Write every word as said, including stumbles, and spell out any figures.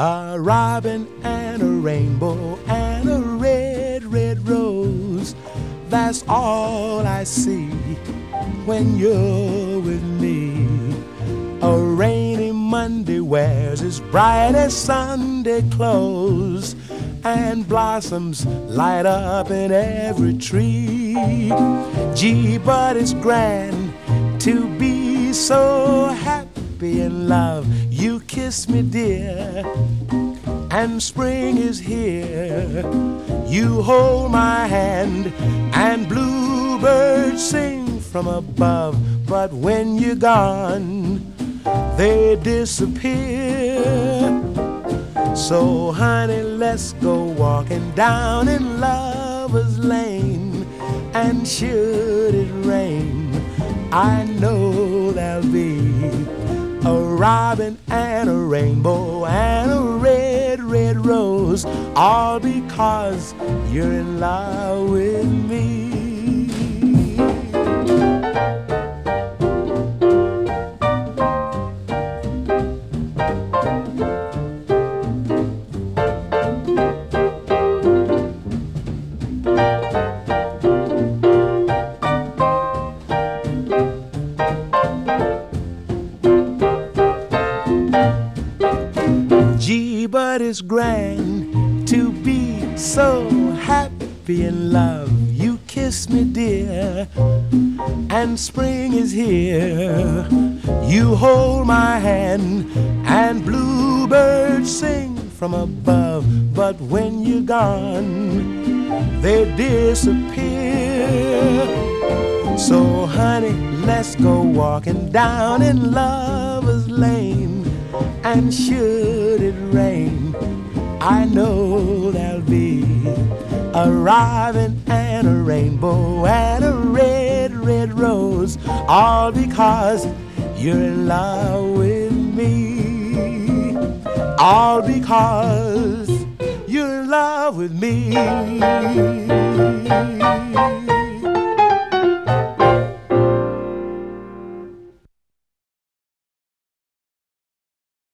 A robin and a rainbow and a red, red rose. That's all I see when you're with me. A rainy Monday wears as bright as Sunday clothes, and blossoms light up in every tree. Gee, but it's grand to be so happy in love. You kiss me, dear, and spring is here. You hold my hand and bluebirds sing from above. But when you're gone, they disappear. So honey, let's go walking down in Lover's Lane, and should it rain, I know there'll be a robin and a rainbow and a red, red rose, all because you're in love with me. Gee, but it's grand to be so happy in love. You kiss me, dear, and spring is here. You hold my hand and bluebirds sing from above. But when you're gone, they disappear. So honey, let's go walking down in Lover's Lane, and should it rain, I know there'll be a robin and a rainbow and a red, red rose, all because you're in love with me. All because you're in love with me.